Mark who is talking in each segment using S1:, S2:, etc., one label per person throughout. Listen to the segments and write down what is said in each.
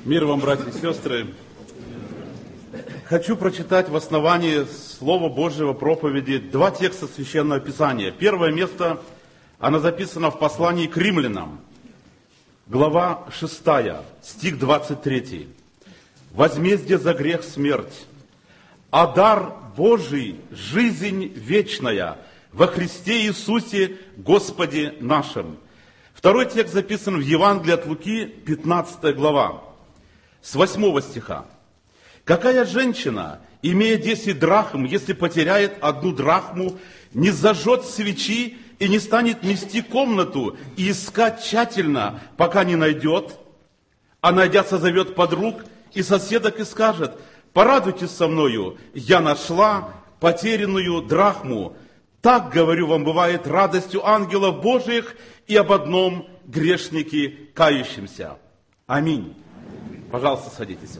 S1: Мир вам, братья и сестры. Хочу прочитать в основании Слова Божьего проповеди два текста Священного Писания. Первое место, оно записано в послании к римлянам, глава 6, стих 23. «Возмездие за грех смерть, а дар Божий жизнь вечная во Христе Иисусе Господе нашим». Второй текст записан в Евангелии от Луки, 15 глава, с 8 стиха. «Какая женщина, имея 10 драхм, если потеряет 1 драхму, не зажжет свечи и не станет мести комнату и искать тщательно, пока не найдет, а найдя, созовет подруг и соседок и скажет: порадуйтесь со мною, я нашла потерянную драхму. Так, говорю вам, бывает радостью ангелов Божиих и об одном грешнике кающемся». Аминь. Пожалуйста, садитесь.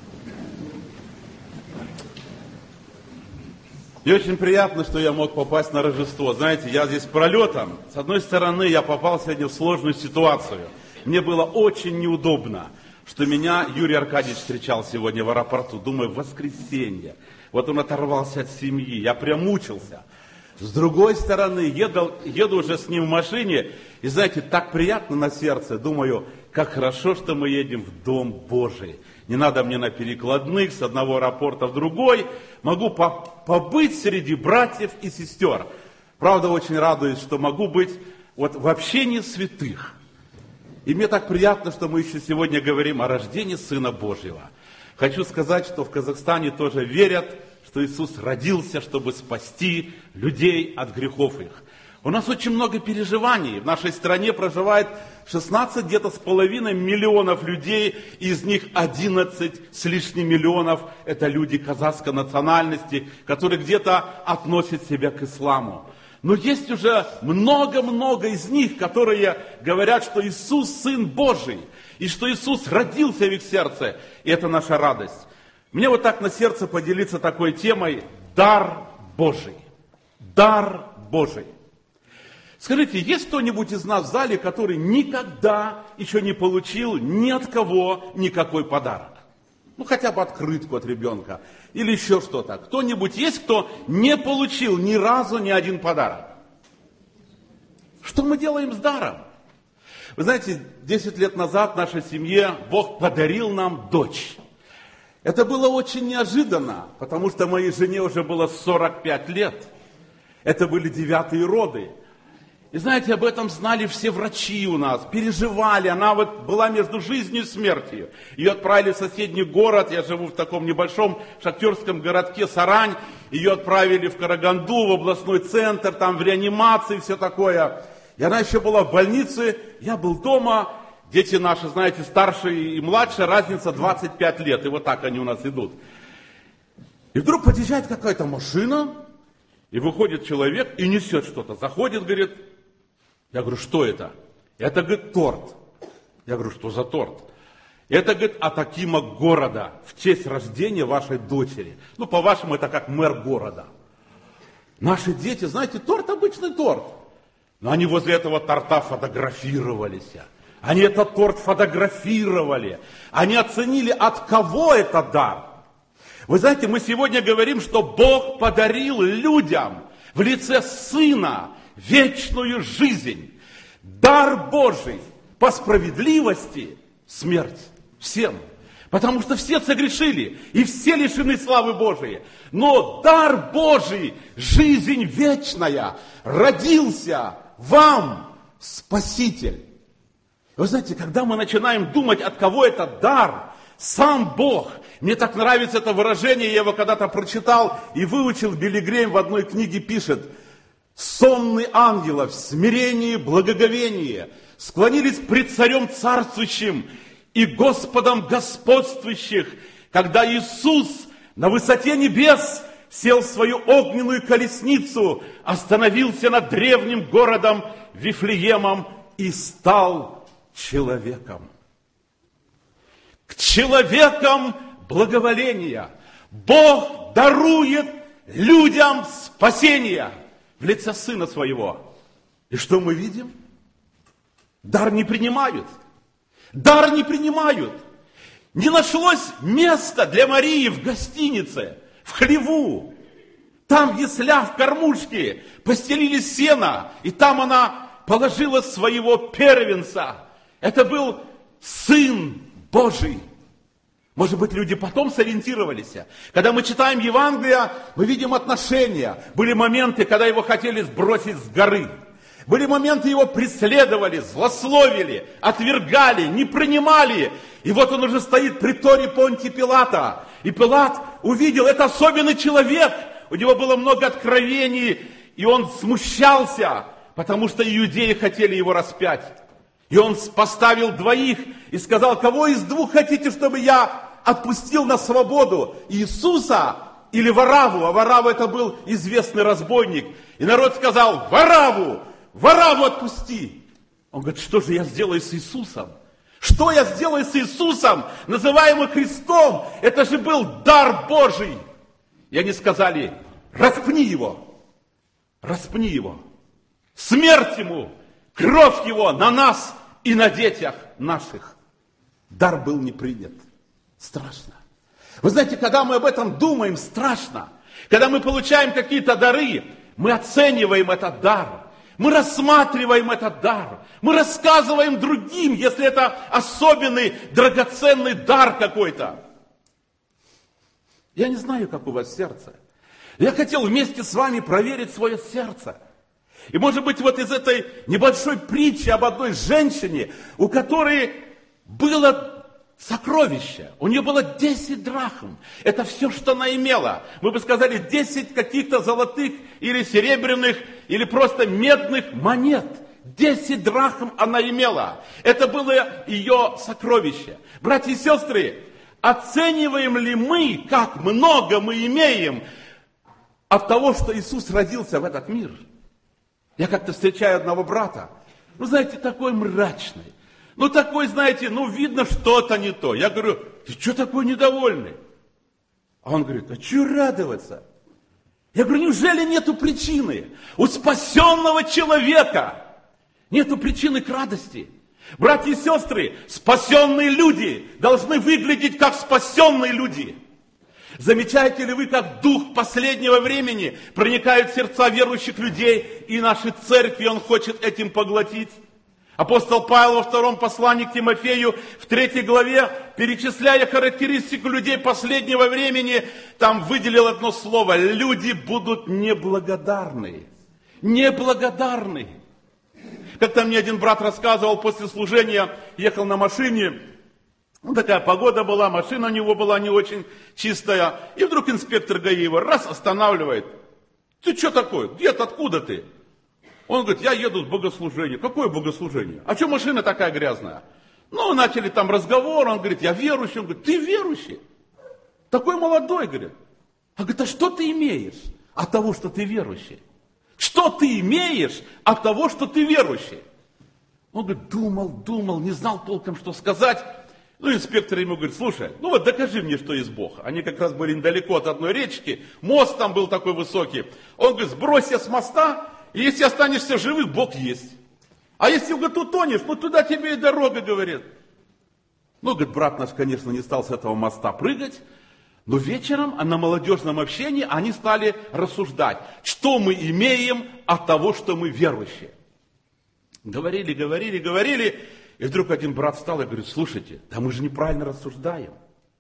S1: И очень приятно, что я мог попасть на Рождество. Знаете, я здесь пролетом. С одной стороны, я попал сегодня в сложную ситуацию. Мне было очень неудобно, что меня Юрий Аркадьевич встречал сегодня в аэропорту. Думаю, воскресенье. Вот он оторвался от семьи. Я прям мучился. С другой стороны, еду уже с ним в машине. И знаете, так приятно на сердце. Думаю, как хорошо, что мы едем в Дом Божий. Не надо мне на перекладных с одного аэропорта в другой. Могу побыть среди братьев и сестер. Правда, очень радуюсь, что могу быть вот в общении святых. И мне так приятно, что мы еще сегодня говорим о рождении Сына Божьего. Хочу сказать, что в Казахстане тоже верят, что Иисус родился, чтобы спасти людей от грехов их. У нас очень много переживаний. В нашей стране проживает 16 где-то с половиной миллионов людей, из них 11 с лишним миллионов – это люди казахской национальности, которые где-то относят себя к исламу. Но есть уже много-много из них, которые говорят, что Иисус – Сын Божий, и что Иисус родился в их сердце, и это наша радость. Мне вот так на сердце поделиться такой темой – дар Божий. Дар Божий. Скажите, есть кто-нибудь из нас в зале, который никогда еще не получил ни от кого никакой подарок? Ну, хотя бы открытку от ребенка или еще что-то. Кто-нибудь есть, кто не получил ни разу ни один подарок? Что мы делаем с даром? Вы знаете, 10 лет назад в нашей семье Бог подарил нам дочь. Это было очень неожиданно, потому что моей жене уже было 45 лет. Это были 9-е роды. И знаете, об этом знали все врачи у нас, переживали. Она вот была между жизнью и смертью. Ее отправили в соседний город, я живу в таком небольшом шахтерском городке Сарань. Ее отправили в Караганду, в областной центр, там в реанимации, все такое. И она еще была в больнице, я был дома. Дети наши, знаете, старшие и младшие, разница 25 лет. И вот так они у нас идут. И вдруг подъезжает какая-то машина, и выходит человек и несет что-то. Заходит, говорит, я говорю, что это? Это, говорит, торт. Я говорю, что за торт? Это, говорит, от акима города в честь рождения вашей дочери. Ну, по-вашему, это как мэр города. Наши дети, знаете, торт обычный торт. Но они возле этого торта фотографировались. Они этот торт фотографировали. Они оценили, от кого это дар. Вы знаете, мы сегодня говорим, что Бог подарил людям в лице Сына вечную жизнь. Дар Божий по справедливости смерть всем. Потому что все согрешили и все лишены славы Божией. Но дар Божий, жизнь вечная, родился вам Спаситель. Вы знаете, когда мы начинаем думать, от кого это дар, сам Бог. Мне так нравится это выражение, я его когда-то прочитал и выучил. Билли Грэм в одной книге пишет: сонные ангелы в смирении, благоговении склонились пред царем царствующим и Господом господствующих, когда Иисус на высоте небес сел в свою огненную колесницу, остановился над древним городом Вифлеемом и стал человеком. К человекам благоволения Бог дарует людям спасение в лице Сына Своего. И что мы видим? Дар не принимают. Дар не принимают. Не нашлось места для Марии в гостинице, в хлеву. Там в яслях, в кормушке постелили сено, и там она положила своего первенца. Это был Сын Божий. Может быть, люди потом сориентировались. Когда мы читаем Евангелие, мы видим отношения. Были моменты, когда его хотели сбросить с горы. Были моменты, его преследовали, злословили, отвергали, не принимали. И вот он уже стоит при торе Понтия Пилата. И Пилат увидел, это особенный человек. У него было много откровений, и он смущался, потому что иудеи хотели его распять. И он поставил двоих и сказал, кого из двух хотите, чтобы я отпустил на свободу? Иисуса или Варавву? А Варавва это был известный разбойник. И народ сказал, Варавву отпусти. Он говорит, что же я сделаю с Иисусом? Что я сделаю с Иисусом, называемым Христом? Это же был дар Божий. И они сказали, распни его, смерть ему, кровь его на нас и на детях наших. Дар был не принят. Страшно. Вы знаете, когда мы об этом думаем, страшно. Когда мы получаем какие-то дары, мы оцениваем этот дар. Мы рассматриваем этот дар. Мы рассказываем другим, если это особенный, драгоценный дар какой-то. Я не знаю, как у вас сердце. Я хотел вместе с вами проверить свое сердце. И может быть вот из этой небольшой притчи об одной женщине, у которой было сокровище. У нее было 10 драхм. Это все, что она имела. Мы бы сказали 10 каких-то золотых или серебряных, или просто медных монет. 10 драхм она имела. Это было ее сокровище. Братья и сестры, оцениваем ли мы, как много мы имеем от того, что Иисус родился в этот мир? Я как-то встречаю одного брата, знаете, такой мрачный. Такой, знаете, видно что-то не то. Я говорю, ты что такой недовольный? А он говорит, а что радоваться? Я говорю, неужели нету причины? У спасенного человека нету причины к радости. Братья и сестры, спасенные люди должны выглядеть как спасенные люди. Замечаете ли вы, как дух последнего времени проникает в сердца верующих людей и нашей церкви, он хочет этим поглотить? Апостол Павел во втором послании к Тимофею, в 3 главе, перечисляя характеристику людей последнего времени, там выделил одно слово. Люди будут неблагодарны. Неблагодарны. Как-то мне один брат рассказывал, после служения ехал на машине, такая погода была, машина у него была не очень чистая, и вдруг инспектор ГАИ его раз останавливает. Ты что такой? Где-то, откуда ты? Он говорит, я еду с богослужения. Какое богослужение? А что машина такая грязная? Начали там разговор, он говорит, я верующий. Он говорит, ты верующий? Такой молодой, говорит. Он говорит, а что ты имеешь от того, что ты верующий? Что ты имеешь от того, что ты верующий? Он говорит, думал, не знал толком, что сказать. Инспектор ему говорит, слушай, докажи мне, что есть Бог. Они как раз были недалеко от одной речки, мост там был такой высокий. Он говорит, сбросься с моста, и если останешься живых, Бог есть. А если, говорит, утонешь, туда тебе и дорога, говорит. Говорит, брат наш, конечно, не стал с этого моста прыгать, но вечером на молодежном общении они стали рассуждать, что мы имеем от того, что мы верующие. Говорили, и вдруг один брат встал и говорит, слушайте, да мы же неправильно рассуждаем.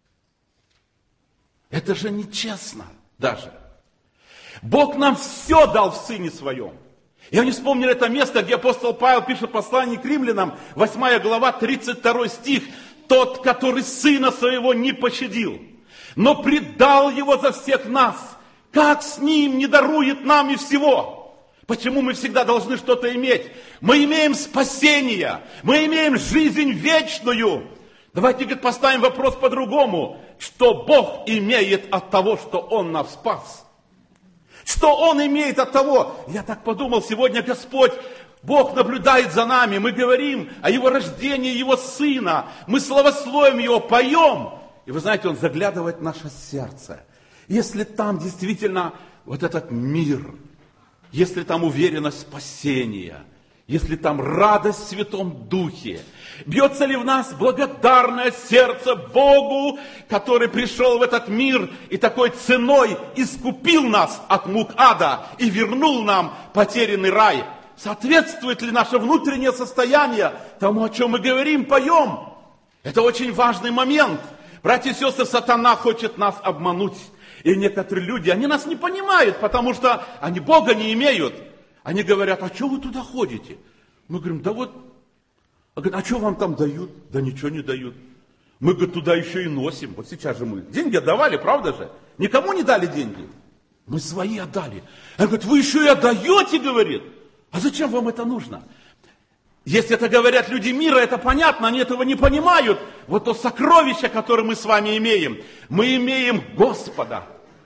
S1: Это же нечестно даже. Бог нам все дал в Сыне Своем. И они вспомнили это место, где апостол Павел пишет послание к римлянам, 8 глава, 32 стих. Тот, который Сына Своего не пощадил, но предал Его за всех нас, как с Ним не дарует нам и всего? Почему мы всегда должны что-то иметь? Мы имеем спасение, мы имеем жизнь вечную. Давайте, говорит, поставим вопрос по-другому. Что Бог имеет от того, что Он нас спас? Что Он имеет от того? Я так подумал, сегодня Господь, Бог наблюдает за нами. Мы говорим о Его рождении, Его Сына. Мы славословим Его, поем. И вы знаете, Он заглядывает в наше сердце. Если там действительно вот этот мир, если там уверенность спасения, если там радость в Святом Духе? Бьется ли в нас благодарное сердце Богу, который пришел в этот мир и такой ценой искупил нас от мук ада и вернул нам потерянный рай? Соответствует ли наше внутреннее состояние тому, о чем мы говорим, поем? Это очень важный момент. Братья и сестры, сатана хочет нас обмануть. И некоторые люди, они нас не понимают, потому что они Бога не имеют. Они говорят: а что вы туда ходите? Мы говорим: да вот. А что вам там дают? Да ничего не дают. Мы, говорит, туда еще и носим. Вот сейчас же мы деньги отдавали, правда же? Никому не дали деньги. Мы свои отдали. Он говорит: вы еще и отдаете, говорит. А зачем вам это нужно? Если это говорят люди мира, это понятно, они этого не понимают. Вот то сокровище, которое мы с вами имеем. Мы имеем Господа.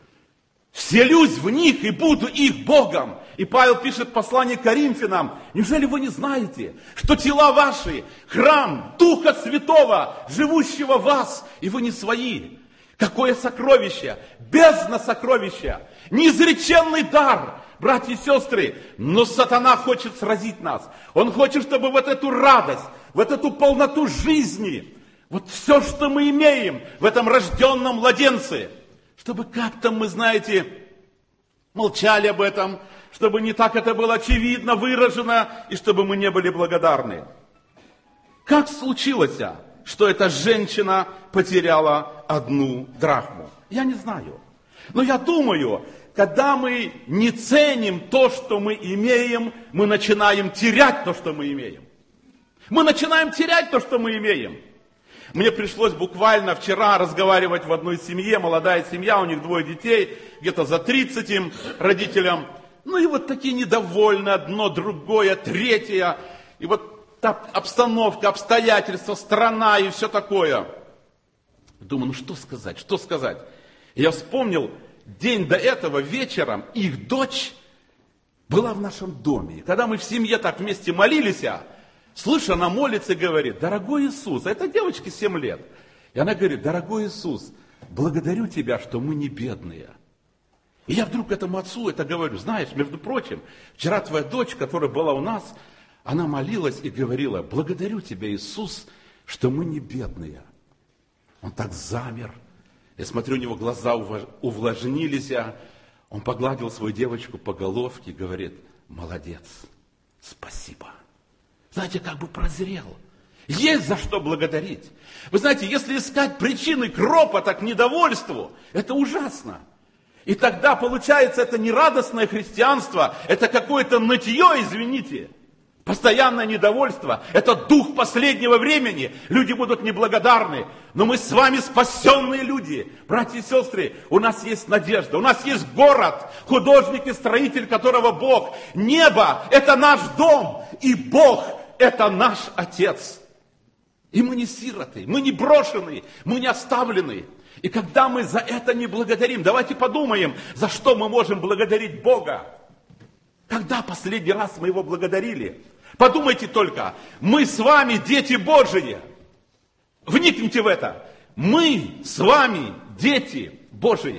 S1: Вселюсь в них и буду их Богом. И Павел пишет в послании к Коринфянам: неужели вы не знаете, что тела ваши – храм Духа Святого, живущего в вас, и вы не свои? Какое сокровище, бездна сокровища, неизреченный дар, братья и сестры. Но сатана хочет сразить нас. Он хочет, чтобы вот эту радость, вот эту полноту жизни, вот все, что мы имеем в этом рожденном младенце, чтобы как-то мы, знаете, молчали об этом, чтобы не так это было очевидно, выражено, и чтобы мы не были благодарны. Как случилось, что эта женщина потеряла 1 драхму? Я не знаю. Но я думаю, когда мы не ценим то, что мы имеем, мы начинаем терять то, что мы имеем. Мы начинаем терять то, что мы имеем. Мне пришлось буквально вчера разговаривать в одной семье, молодая семья, у них 2 детей, где-то за 30 им, родителям. Ну и вот такие недовольны, одно, другое, третье. И вот та обстановка, обстоятельства, страна и все такое. Думаю, ну что сказать, что сказать? И я вспомнил, день до этого вечером их дочь была в нашем доме. И когда мы в семье так вместе молились, слышу, она молится и говорит: дорогой Иисус, а этой девочке 7 лет. И она говорит: дорогой Иисус, благодарю Тебя, что мы не бедные. И я вдруг этому отцу это говорю: знаешь, между прочим, вчера твоя дочь, которая была у нас, она молилась и говорила: благодарю Тебя, Иисус, что мы не бедные. Он так замер. Я смотрю, у него глаза увлажнились. Он погладил свою девочку по головке и говорит: молодец, спасибо. Знаете, как бы прозрел. Есть за что благодарить. Вы знаете, если искать причины к ропоту, к недовольству, это ужасно. И тогда получается, это не радостное христианство, это какое-то нытье, извините. Постоянное недовольство, это дух последнего времени. Люди будут неблагодарны. Но мы с вами спасенные люди. Братья и сестры, у нас есть надежда, у нас есть город, художник и строитель которого Бог. Небо – это наш дом, и Бог – это наш Отец. И мы не сироты, мы не брошены, мы не оставлены. И когда мы за это не благодарим, давайте подумаем, за что мы можем благодарить Бога. Когда последний раз мы Его благодарили? Подумайте только, мы с вами дети Божии. Вникните в это. Мы с вами дети Божии.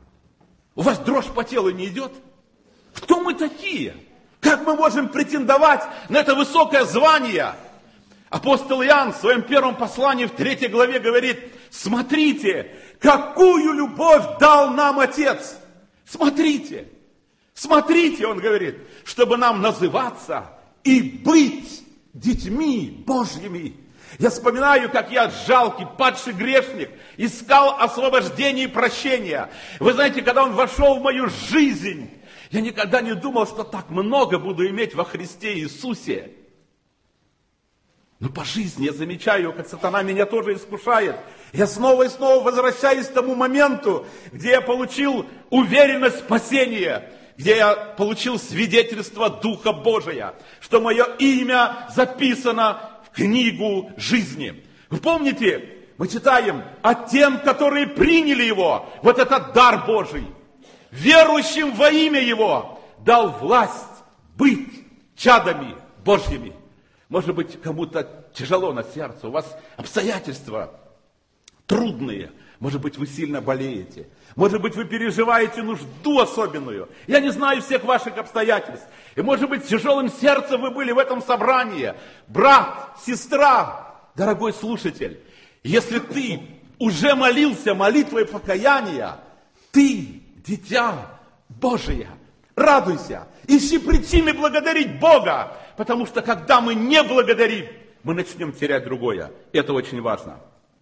S1: У вас дрожь по телу не идет? Кто мы такие? Как мы можем претендовать на это высокое звание? Апостол Иоанн в своем первом послании в 3 главе говорит: смотрите, какую любовь дал нам Отец. Смотрите, смотрите, он говорит, чтобы нам называться и быть детьми Божьими. Я вспоминаю, как я, жалкий, падший грешник, искал освобождения и прощения. Вы знаете, когда он вошел в мою жизнь, я никогда не думал, что так много буду иметь во Христе Иисусе. Но по жизни я замечаю, как сатана меня тоже искушает. Я снова и снова возвращаюсь к тому моменту, где я получил уверенность спасения, где я получил свидетельство Духа Божия, что мое имя записано в книгу жизни. Вы помните, мы читаем о тем, которые приняли Его, вот этот дар Божий, верующим во имя Его дал власть быть чадами Божьими. Может быть, кому-то тяжело на сердце, у вас обстоятельства трудные. Может быть, вы сильно болеете. Может быть, вы переживаете нужду особенную. Я не знаю всех ваших обстоятельств. И может быть, с тяжелым сердцем вы были в этом собрании. Брат, сестра, дорогой слушатель, если ты уже молился молитвой покаяния, ты, дитя Божие, радуйся, ищи причины благодарить Бога, потому что когда мы не благодарим, мы начнем терять другое. Это очень важно.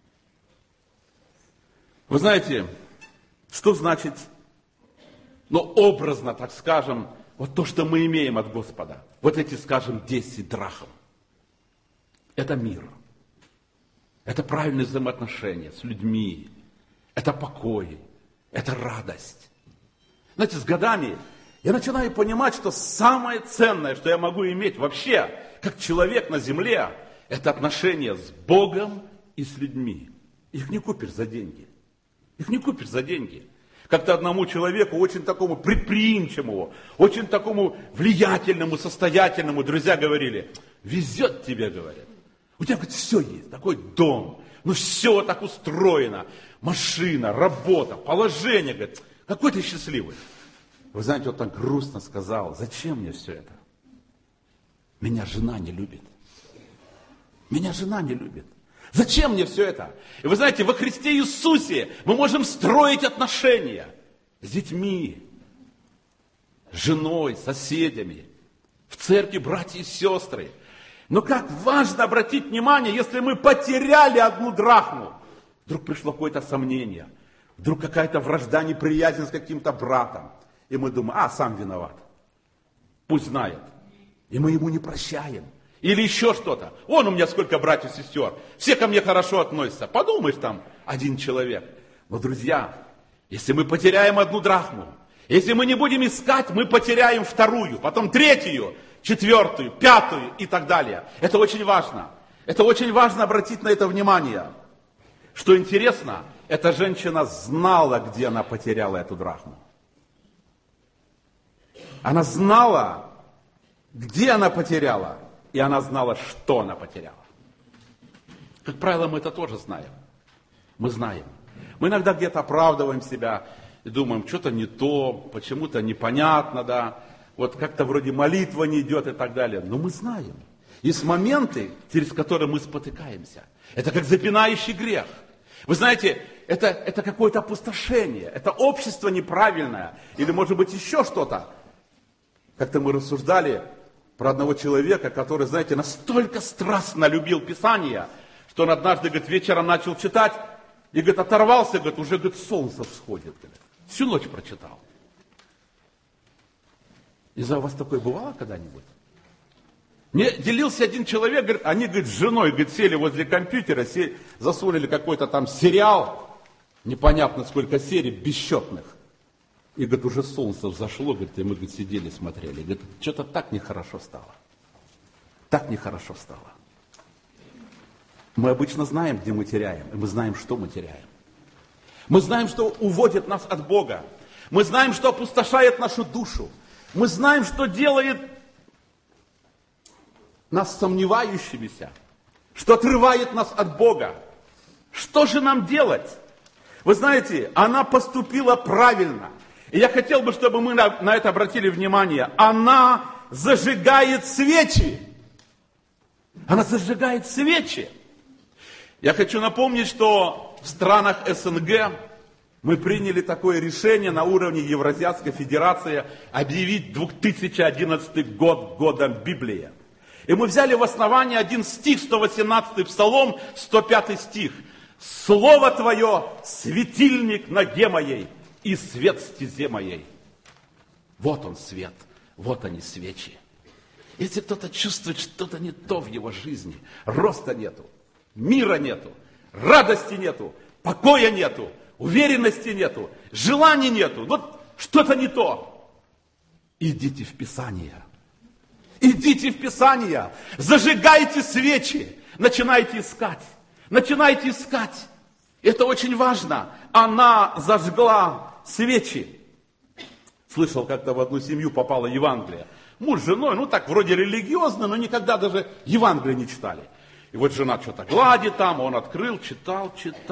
S1: Вы знаете, что значит, образно, так скажем, вот то, что мы имеем от Господа, вот эти, скажем, 10 драхм. Это мир. Это правильные взаимоотношения с людьми. Это покой. Это радость. Знаете, с годами я начинаю понимать, что самое ценное, что я могу иметь вообще, как человек на земле, это отношения с Богом и с людьми. Их не купишь за деньги. Их не купишь за деньги. Как-то одному человеку, очень такому предприимчивому, очень такому влиятельному, состоятельному, друзья говорили, везет тебе, говорят. У тебя, говорит, все есть, такой дом, все так устроено, машина, работа, положение, говорит, какой ты счастливый. Вы знаете, он так грустно сказал, зачем мне все это? Меня жена не любит. Меня жена не любит. Зачем мне все это? И вы знаете, во Христе Иисусе мы можем строить отношения с детьми, с женой, с соседями, в церкви братья и сестры. Но как важно обратить внимание, если мы потеряли одну драхму, вдруг пришло какое-то сомнение, вдруг какая-то вражда, неприязнь с каким-то братом, и мы думаем, сам виноват, пусть знает, и мы ему не прощаем. Или еще что-то. Вон у меня сколько братьев и сестер. Все ко мне хорошо относятся. Подумаешь, там один человек. Но, друзья, если мы потеряем одну драхму, если мы не будем искать, мы потеряем вторую, потом третью, четвертую, пятую и так далее. Это очень важно. Это очень важно обратить на это внимание. Что интересно, эта женщина знала, где она потеряла эту драхму. Она знала, где она потеряла. И она знала, что она потеряла. Как правило, мы это тоже знаем. Мы знаем. Мы иногда где-то оправдываем себя и думаем, что-то не то, почему-то непонятно, да. Вот как-то вроде молитва не идет и так далее. Но мы знаем. Есть моменты, через которые мы спотыкаемся. Это как запинающий грех. Вы знаете, это какое-то опустошение. Это общество неправильное. Или может быть еще что-то. Как-то мы рассуждали про одного человека, который, знаете, настолько страстно любил Писание, что он однажды, говорит, вечером начал читать, и, говорит, оторвался, говорит, уже, говорит, солнце всходит. Говорит. Всю ночь прочитал. Не знаю, у вас такое бывало когда-нибудь? Мне делился один человек, говорит, они, говорит, с женой, говорит, сели возле компьютера, засунули какой-то там сериал, непонятно сколько серий, бесчетных. И, говорит, уже солнце взошло, говорит, и мы, говорит, сидели, смотрели. Говорит, что-то так нехорошо стало. Так нехорошо стало. Мы обычно знаем, где мы теряем, и мы знаем, что мы теряем. Мы знаем, что уводит нас от Бога. Мы знаем, что опустошает нашу душу. Мы знаем, что делает нас сомневающимися, что отрывает нас от Бога. Что же нам делать? Вы знаете, она поступила правильно. И я хотел бы, чтобы мы на это обратили внимание. Она зажигает свечи. Она зажигает свечи. Я хочу напомнить, что в странах СНГ мы приняли такое решение на уровне Евразийской Федерации объявить 2011 год годом Библии. И мы взяли в основание один стих, 118 Псалом, 105 стих. «Слово Твое – светильник ноге моей, и свет стезе моей». Вот он свет, вот они свечи. Если кто-то чувствует что-то не то в его жизни, роста нету, мира нету, радости нету, покоя нету, уверенности нету, желаний нету, вот что-то не то, идите в Писание. Идите в Писание, зажигайте свечи, начинайте искать. Начинайте искать. Это очень важно. Она зажгла свечи. Слышал, как-то в одну семью попало Евангелие. Муж с женой, так вроде религиозно, но никогда даже Евангелие не читали. И вот жена что-то гладит там, он открыл, читал.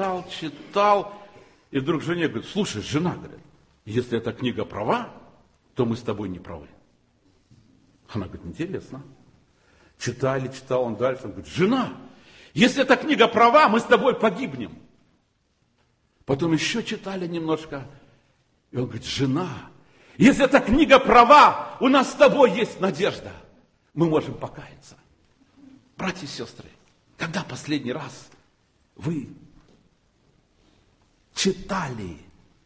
S1: И вдруг жене говорит, слушай, жена, говорит, если эта книга права, то мы с тобой не правы. Она говорит, интересно. Читал он дальше, он говорит, жена, если эта книга права, мы с тобой погибнем. Потом еще читали немножко, и он говорит, жена, если эта книга права, у нас с тобой есть надежда, мы можем покаяться. Братья и сестры, когда последний раз вы читали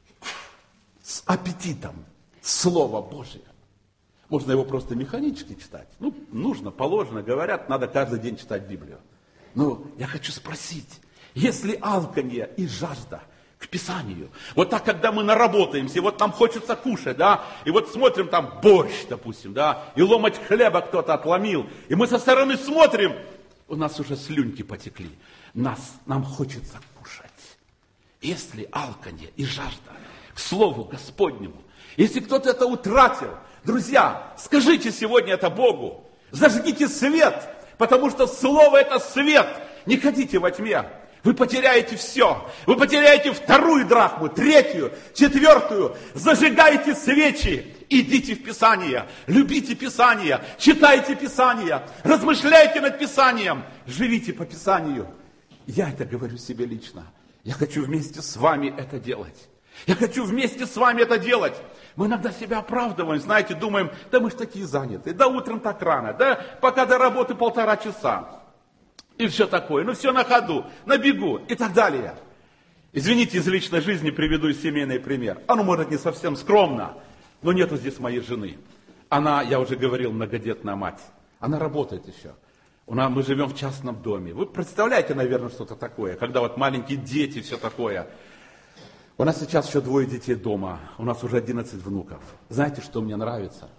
S1: с аппетитом Слово Божие? Можно его просто механически читать. Ну, нужно, положено, говорят, надо каждый день читать Библию. Но я хочу спросить, если алканье и жажда к Писанию, вот так, когда мы наработаемся, и вот нам хочется кушать, да, и вот смотрим там борщ, допустим, да, и ломоть хлеба кто-то отломил, и мы со стороны смотрим, у нас уже слюнки потекли, нам хочется кушать. Если алканье и жажда к Слову Господнему, если кто-то это утратил, друзья, скажите сегодня это Богу, зажгите свет, потому что Слово это свет, не ходите во тьме. Вы потеряете все. Вы потеряете 2 драхму, 3, 4. Зажигайте свечи. Идите в Писание. Любите Писание. Читайте Писание. Размышляйте над Писанием. Живите по Писанию. Я это говорю себе лично. Я хочу вместе с вами это делать. Я хочу вместе с вами это делать. Мы иногда себя оправдываем, знаете, думаем, да мы ж такие заняты. Да утром так рано. Да пока до работы 1,5 часа. И все такое, ну все на ходу, на бегу и так далее. Извините, из личной жизни приведу семейный пример. Оно может не совсем скромно, но нету здесь моей жены. Она, я уже говорил, многодетная мать. Она работает еще. Мы живем в частном доме. Вы представляете, наверное, что-то такое, когда вот маленькие дети, все такое. У нас сейчас еще 2 детей дома, у нас уже 11 внуков. Знаете, что мне нравится?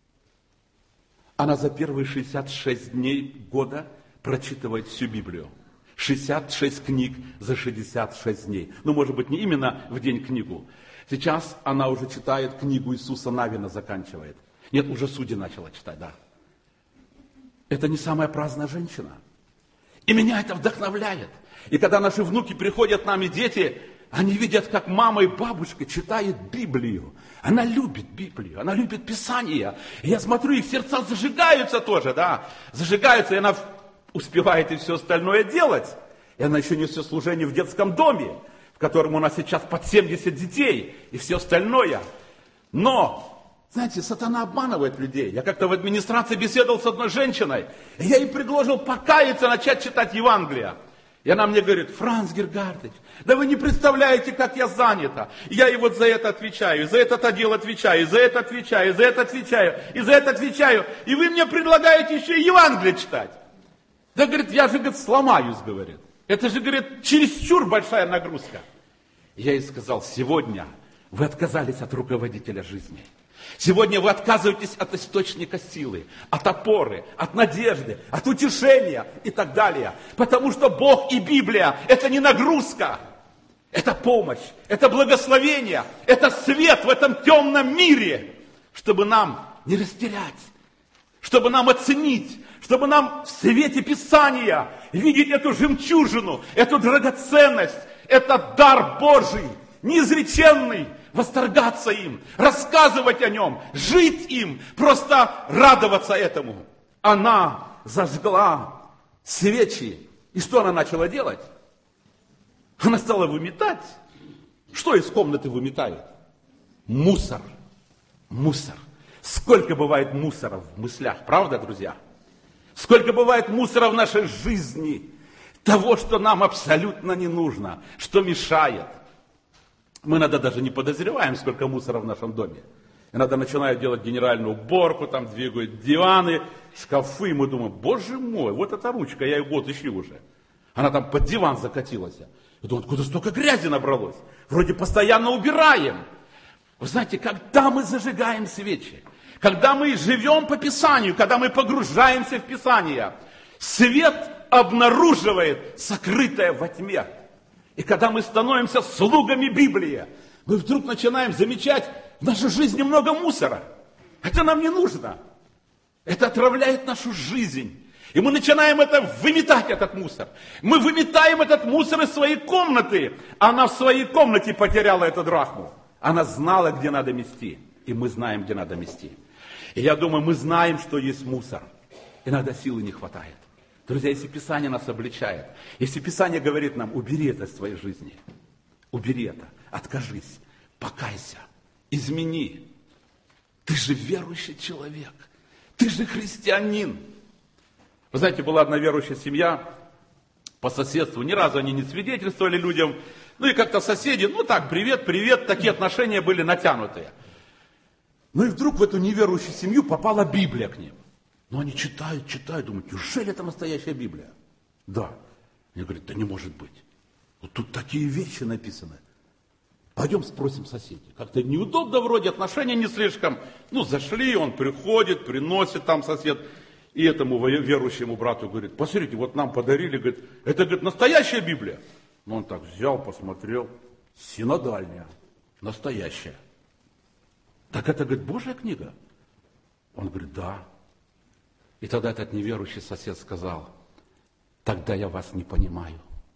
S1: Она за первые 66 дней года прочитывает всю Библию. 66 книг за 66 дней. Ну, может быть, не именно в день книгу. Сейчас она уже читает книгу Иисуса Навина, заканчивает. Нет, уже Судьи начала читать, да. Это не самая праздная женщина. И меня это вдохновляет. И когда наши внуки приходят к нам и дети, они видят, как мама и бабушка читают Библию. Она любит Библию, она любит Писание. И я смотрю, их сердца зажигаются тоже, да. Зажигаются, и она успевает и все остальное делать. И она еще несет служение в детском доме, в котором у нас сейчас под 70 детей, и все остальное. Но, знаете, сатана обманывает людей. Я как-то в администрации беседовал с одной женщиной, и я ей предложил покаяться, начать читать Евангелие. И она мне говорит, Франц Гергардович, да вы не представляете, как я занята. Я и вот за это отвечаю, и за этот отдел отвечаю, и за это отвечаю, и за это отвечаю, и за это отвечаю. И вы мне предлагаете еще и Евангелие читать. Да, говорит, я же, говорит, сломаюсь, говорит. Это же, говорит, чересчур большая нагрузка. Я ей сказал, сегодня вы отказались от руководителя жизни. Сегодня вы отказываетесь от источника силы, от опоры, от надежды, от утешения и так далее. Потому что Бог и Библия – это не нагрузка, это помощь, это благословение, это свет в этом темном мире, чтобы нам не растерять, чтобы нам оценить, чтобы нам в свете Писания видеть эту жемчужину, эту драгоценность, этот дар Божий, неизреченный, восторгаться им, рассказывать о нем, жить им, просто радоваться этому. Она зажгла свечи. И что она начала делать? Она стала выметать. Что из комнаты выметают? Мусор. Мусор. Сколько бывает мусора в мыслях, правда, друзья? Сколько бывает мусора в нашей жизни, того, что нам абсолютно не нужно, что мешает. Мы иногда даже не подозреваем, сколько мусора в нашем доме. Иногда начинают делать генеральную уборку, там двигают диваны, шкафы, и мы думаем, боже мой, вот эта ручка, я ее год ищу уже. Она там под диван закатилась. Я думаю, откуда столько грязи набралось? Вроде постоянно убираем. Вы знаете, когда мы зажигаем свечи, когда мы живем по Писанию, когда мы погружаемся в Писание, свет обнаруживает сокрытое во тьме. И когда мы становимся слугами Библии, мы вдруг начинаем замечать в нашей жизни много мусора. Это нам не нужно. Это отравляет нашу жизнь. И мы начинаем выметать этот мусор. Мы выметаем этот мусор из своей комнаты. Она в своей комнате потеряла эту драхму. Она знала, где надо мести. И мы знаем, где надо мести. И я думаю, мы знаем, что есть мусор. Иногда силы не хватает. Друзья, если Писание нас обличает, если Писание говорит нам, убери это из твоей жизни, убери это, откажись, покайся, измени. Ты же верующий человек, ты же христианин. Вы знаете, была одна верующая семья по соседству, ни разу они не свидетельствовали людям, ну и как-то соседи, ну так, привет, привет, такие отношения были натянутые. Ну и вдруг в эту неверующую семью попала Библия к ним. Но они читают, думают, неужели это настоящая Библия? Да. Они говорят, да не может быть. Вот тут такие вещи написаны. Пойдем спросим соседей. Как-то неудобно вроде, отношения не слишком. Ну, зашли, он приходит, приносит там сосед. И этому верующему брату говорит, посмотрите, вот нам подарили, говорит, это, говорит, настоящая Библия. Ну, он так взял, посмотрел, синодальная, настоящая. Так это, говорит, Божья книга? Он говорит, да. И тогда этот неверующий сосед сказал, тогда я вас не понимаю.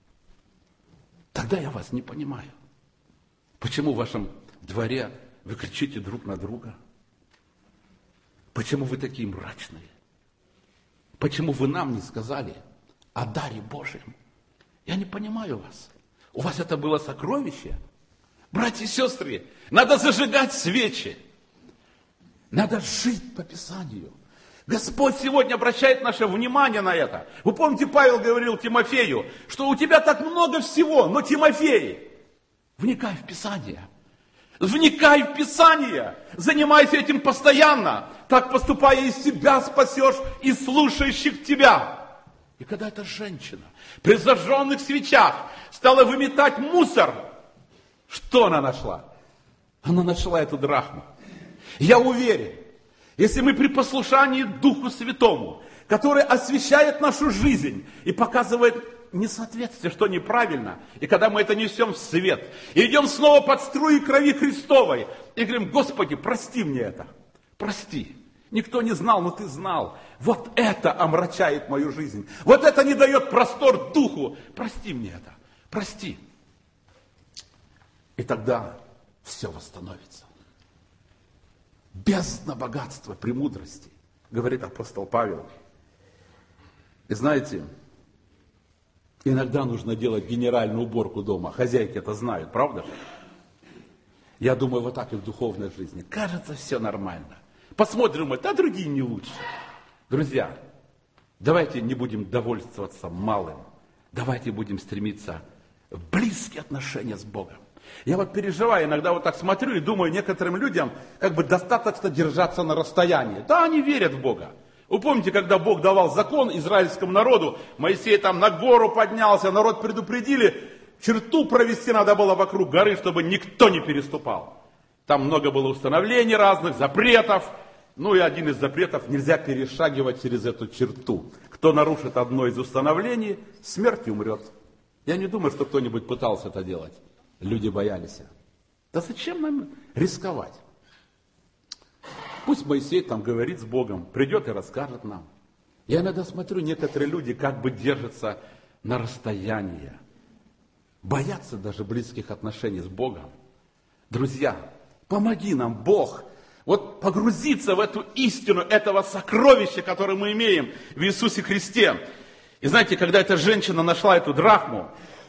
S1: Тогда я вас не понимаю. Почему в вашем дворе вы кричите друг на друга? Почему вы такие мрачные? Почему вы нам не сказали о даре Божьем? Я не понимаю вас. У вас это было сокровище? Братья и сестры, надо зажигать свечи. Надо жить по Писанию. Господь сегодня обращает наше внимание на это. Вы помните, Павел говорил Тимофею, что у тебя так много всего, но Тимофей, вникай в Писание. Вникай в Писание. Занимайся этим постоянно. Так поступая, и себя спасешь, и слушающих тебя. И когда эта женщина при зажженных свечах стала выметать мусор, что она нашла? Она нашла эту драхму. Я уверен, если мы при послушании Духу Святому, который освещает нашу жизнь и показывает несоответствие, что неправильно, и когда мы это несем в свет, и идем снова под струи крови Христовой, и говорим, Господи, прости мне это, прости. Никто не знал, но Ты знал. Вот это омрачает мою жизнь. Вот это не дает простор Духу. Прости мне это, прости. И тогда все восстановится. Бездна богатства, премудрости, говорит апостол Павел. И знаете, иногда нужно делать генеральную уборку дома. Хозяйки это знают, правда? Я думаю, вот так и в духовной жизни. Кажется, все нормально. Посмотрим, а другие не лучше. Друзья, давайте не будем довольствоваться малым. Давайте будем стремиться в близкие отношения с Богом. Я вот переживаю, иногда вот так смотрю и думаю, некоторым людям как бы достаточно держаться на расстоянии. Да, они верят в Бога. Вы помните, когда Бог давал закон израильскому народу, Моисей там на гору поднялся, народ предупредили, черту провести надо было вокруг горы, чтобы никто не переступал. Там много было установлений разных, запретов. Ну и один из запретов, нельзя перешагивать через эту черту. Кто нарушит одно из установлений, смертью умрет. Я не думаю, что кто-нибудь пытался это делать. Люди боялись. Да зачем нам рисковать? Пусть Моисей там говорит с Богом, придет и расскажет нам. Я иногда смотрю, некоторые люди как бы держатся на расстоянии. Боятся даже близких отношений с Богом. Друзья, помоги нам, Бог, вот погрузиться в эту истину, этого сокровища, которое мы имеем в Иисусе Христе. И знаете, когда эта женщина нашла эту драхму,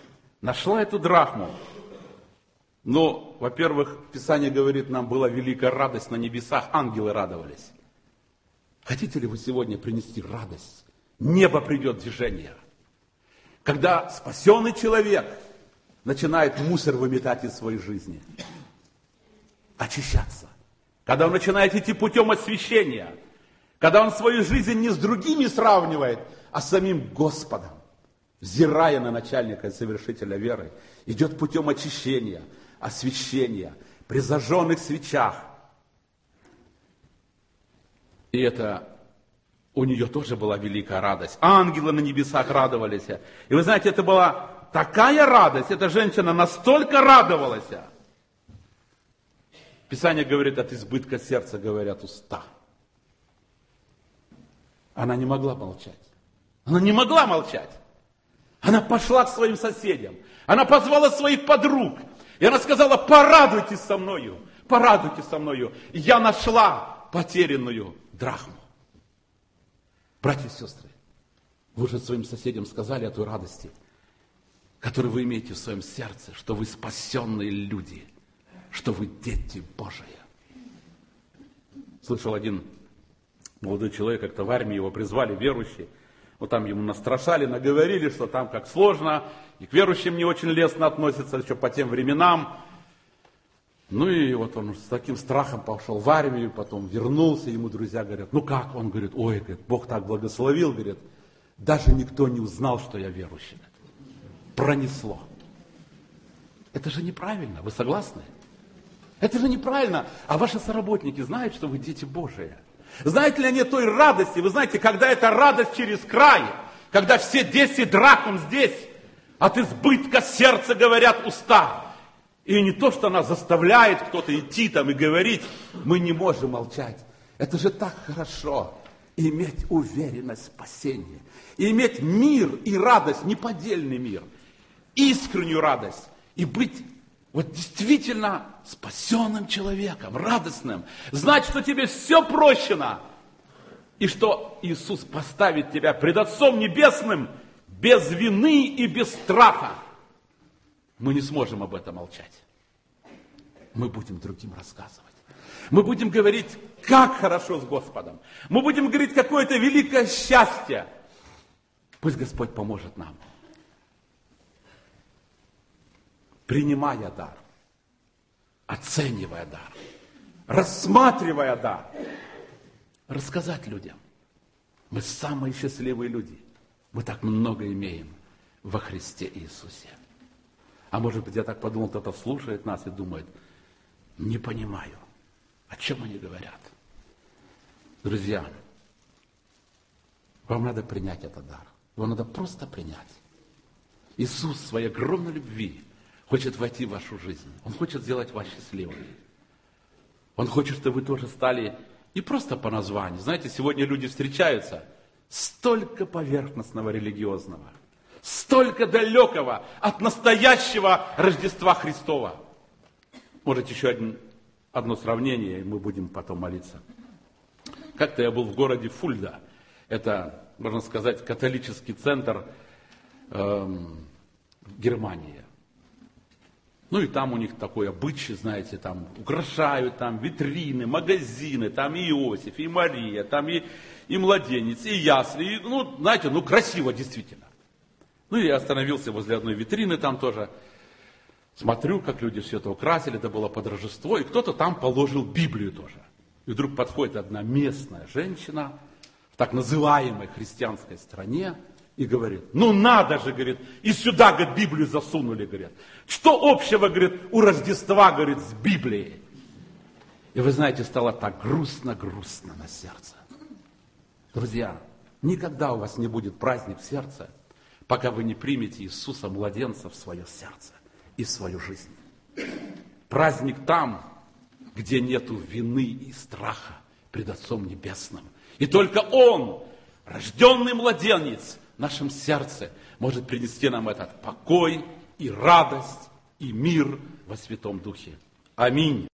S1: ну, во-первых, Писание говорит нам, была великая радость на небесах, ангелы радовались. Хотите ли вы сегодня принести радость? Небо придет в движение. Когда спасенный человек начинает мусор выметать из своей жизни, очищаться. Когда он начинает идти путем освящения, когда он свою жизнь не с другими сравнивает, а с самим Господом, взирая на начальника и совершителя веры, идет путем очищения, освящения, при зажженных свечах. И это у нее тоже была великая радость. Ангелы на небесах радовались. И вы знаете, это была такая радость, эта женщина настолько радовалась. Писание говорит, от избытка сердца говорят уста. Она не могла молчать. Она не могла молчать. Она пошла к своим соседям. Она позвала своих подруг. И она сказала: порадуйтесь со мною, порадуйтесь со мною. Я нашла потерянную драхму. Братья и сестры, вы же своим соседям сказали о той радости, которую вы имеете в своем сердце, что вы спасенные люди, что вы дети Божии. Слышал один молодой человек, как-то в армии его призвали, верующий. Вот там ему настрашали, наговорили, что там как сложно, и к верующим не очень лестно относятся, еще по тем временам. Ну и вот он с таким страхом пошел в армию, потом вернулся, ему друзья говорят: ну как? Он говорит: ой, говорит, Бог так благословил, говорит, даже никто не узнал, что я верующий. Пронесло. Это же неправильно, вы согласны? Это же неправильно. А ваши соработники знают, что вы дети Божии? Знаете ли они той радости? Вы знаете, когда эта радость через край, когда все 10 драхм здесь, от избытка сердца говорят уста. И не то, что она заставляет кто-то идти там и говорить, мы не можем молчать. Это же так хорошо, иметь уверенность в спасении, и иметь мир и радость, неподдельный мир, искреннюю радость, и быть вот действительно спасенным человеком, радостным, знать, что тебе все прощено, и что Иисус поставит тебя пред Отцом Небесным без вины и без страха. Мы не сможем об этом молчать. Мы будем другим рассказывать. Мы будем говорить, как хорошо с Господом. Мы будем говорить, какое это великое счастье. Пусть Господь поможет нам. Принимая дар, оценивая дар, рассматривая дар, рассказать людям. Мы самые счастливые люди. Мы так много имеем во Христе Иисусе. А может быть, я так подумал, кто-то слушает нас и думает: не понимаю, о чем они говорят. Друзья, вам надо принять этот дар. Его надо просто принять. Иисус в своей огромной любви хочет войти в вашу жизнь. Он хочет сделать вас счастливыми. Он хочет, чтобы вы тоже стали не просто по названию. Знаете, сегодня люди встречаются, столько поверхностного религиозного, столько далекого от настоящего Рождества Христова. Может, еще одно сравнение, и мы будем потом молиться. Как-то я был в городе Фульда. Это, можно сказать, католический центр Германии. Ну и там у них такой обычай, знаете, там украшают там витрины, магазины, там и Иосиф, и Мария, там и младенец, и ясли. И, ну, знаете, ну красиво действительно. Ну и я остановился возле одной витрины там тоже. Смотрю, как люди все это украсили, это было под Рождество, и кто-то там положил Библию тоже. И вдруг подходит одна местная женщина в так называемой христианской стране и говорит: ну надо же, говорит, и сюда, говорит, Библию засунули, говорит. Что общего, говорит, у Рождества, говорит, с Библией? И вы знаете, стало так грустно-грустно на сердце. Друзья, никогда у вас не будет праздник в сердце, пока вы не примете Иисуса младенца в свое сердце и в свою жизнь. Праздник там, где нету вины и страха пред Отцом Небесным. И только Он, рожденный младенец, в нашем сердце может принести нам этот покой и радость и мир во Святом Духе. Аминь.